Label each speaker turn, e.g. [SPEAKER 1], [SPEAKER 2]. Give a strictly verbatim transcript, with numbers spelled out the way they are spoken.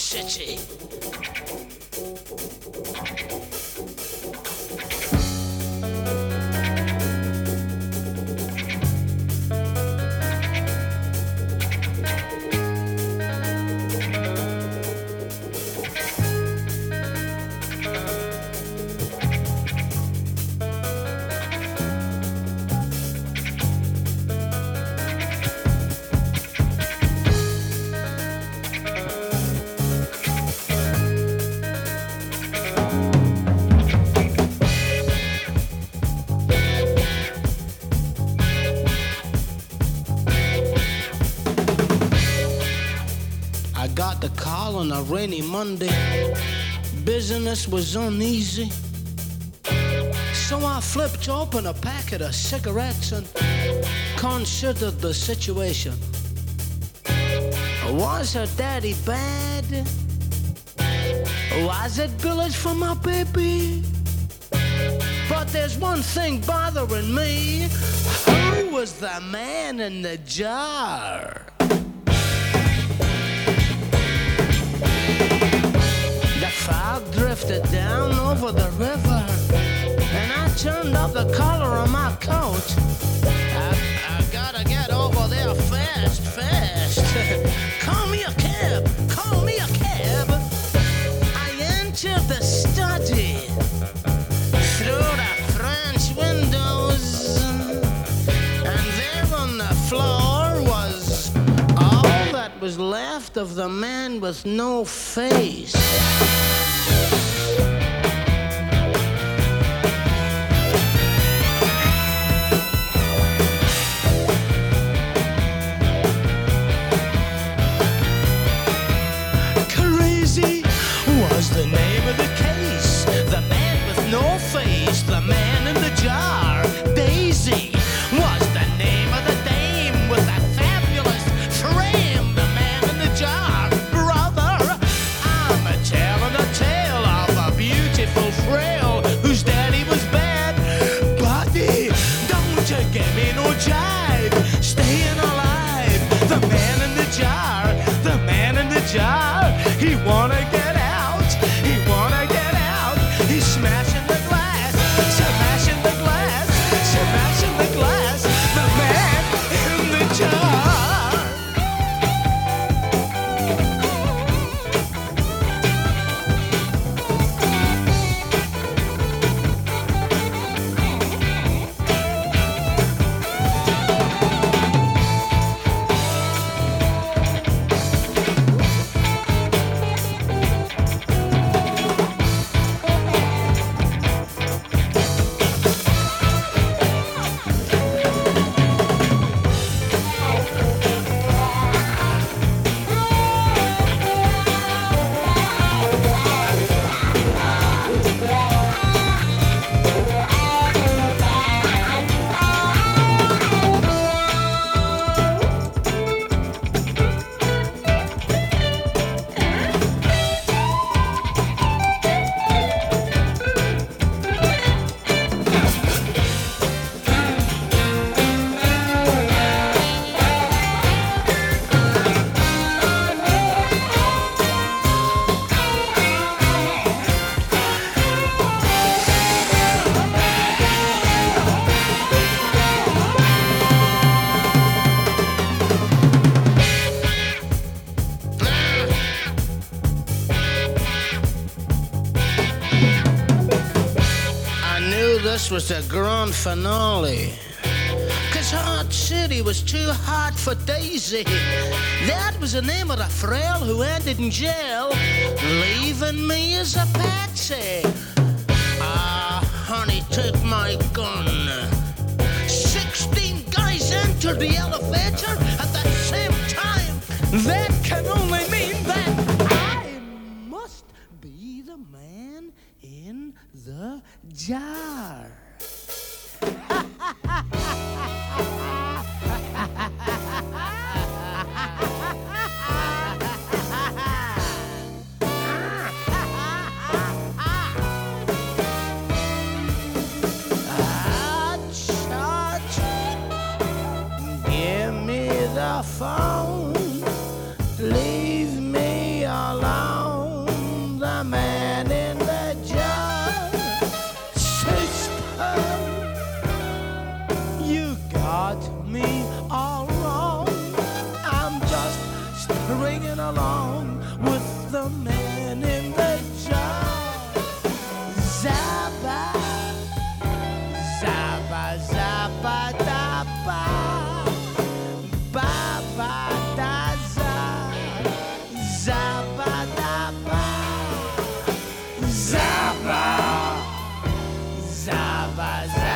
[SPEAKER 1] city. I got the call on a rainy Monday. Business was uneasy. So I flipped open a packet of cigarettes and considered the situation. Was her daddy bad? Was it village for my baby? But there's one thing bothering me. Who was the man in the jar? The fog drifted down over the river, and I turned up the collar on my coat. I, I gotta get over there fast, fast. Call me a cab, call me a cab. I entered the study through the French windows, and there on the floor was all that was left of the man with no face. Crazy was the name of the case. The man with no face, the man in the jar. Daisy was the name of the dame with a fabulous frame. The man in the jar. Brother, I'm a telling a tale of a beautiful frail whose daddy was bad. Buddy, don't you give me no jive. Staying alive. The man in the jar. The man in the jar. He wanna get out. He wanna get out. He's smashing the glass. Smashing the glass. Smashing the glass. The man in the jar. This was the grand finale. Cause Hot City was too hot for Daisy. That was the name of the frail who ended in jail, leaving me as a patsy. Ah, honey, take my gun. Sixteen guys entered the elevator at the same time. That can only mean that I must be the man in the jar. Give me the phone, leave me alone. bye.